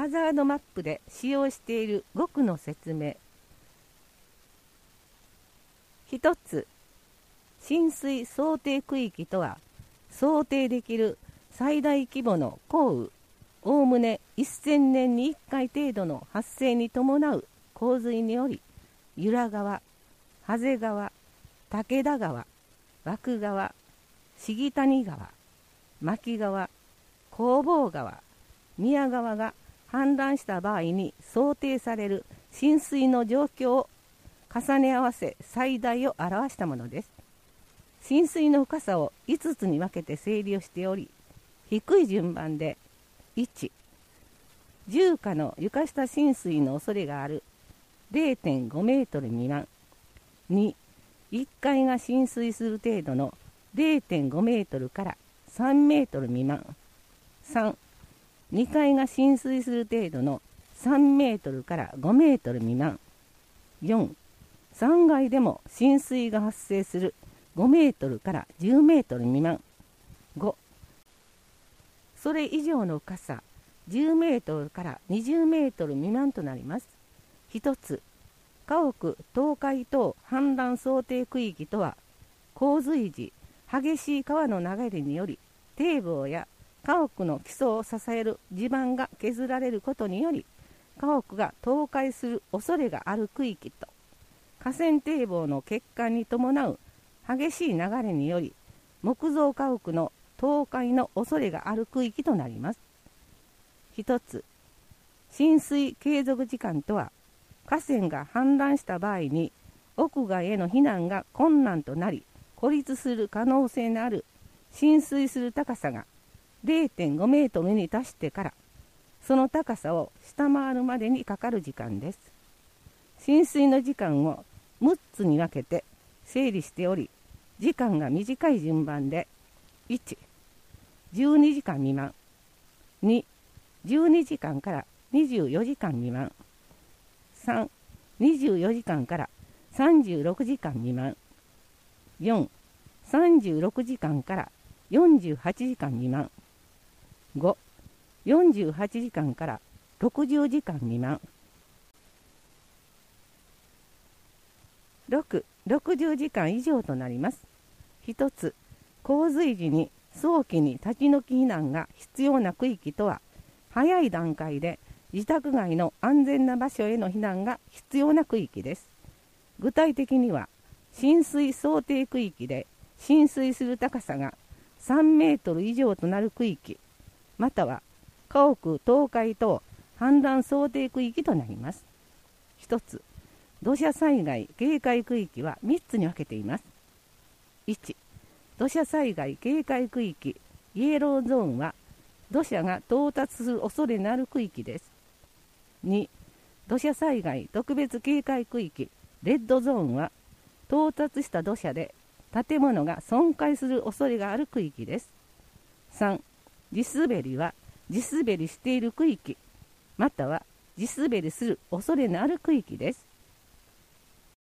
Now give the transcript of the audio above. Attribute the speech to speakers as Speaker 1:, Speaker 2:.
Speaker 1: ハザードマップで使用している5句の説明。一つ、浸水想定区域とは、想定できる最大規模の降雨、おおむね1000年に1回程度の発生に伴う洪水により、由良川、長谷川、武田川、和久川、重谷川、牧川、弘法川、宮川が氾濫した場合に想定される浸水の状況を重ね合わせ最大を表したものです。浸水の深さを5つに分けて整理をしており、低い順番で1、住家の床下浸水の恐れがある 0.5 メートル未満。2、1階が浸水する程度の 0.5 メートルから3メートル未満。3、2階が浸水する程度の3メートルから5メートル未満。4、3階でも浸水が発生する5メートルから10メートル未満。5、それ以上の深さ10メートルから20メートル未満となります。一つ、家屋倒壊等氾濫想定区域とは、洪水時激しい川の流れにより堤防や家屋の基礎を支える地盤が削られることにより家屋が倒壊する恐れがある区域と、河川堤防の欠陥に伴う激しい流れにより木造家屋の倒壊の恐れがある区域となります。一つ、浸水継続時間とは、河川が氾濫した場合に屋外への避難が困難となり孤立する可能性のある浸水する高さが 0.5 メートルに達してからその高さを下回るまでにかかる時間です。浸水の時間を6つに分けて整理しており、時間が短い順番で1、12時間未満。2、12時間から24時間未満。3、24時間から36時間未満。4、36時間から48時間未満。5、48時間から60時間未満。6、60時間以上となります。一つ、洪水時に早期に立ち退き避難が必要な区域とは、早い段階で自宅外の安全な場所への避難が必要な区域です。具体的には、浸水想定区域で浸水する高さが3メートル以上となる区域、または家屋倒壊等氾濫想定区域となります。一つ、土砂災害警戒区域は3つに分けています。1、土砂災害警戒区域イエローゾーンは土砂が到達する恐れのある区域です。2、土砂災害特別警戒区域レッドゾーンは到達した土砂で建物が損壊する恐れがある区域です。3、地滑りは地滑りしている区域、または地滑りする恐れのある区域です。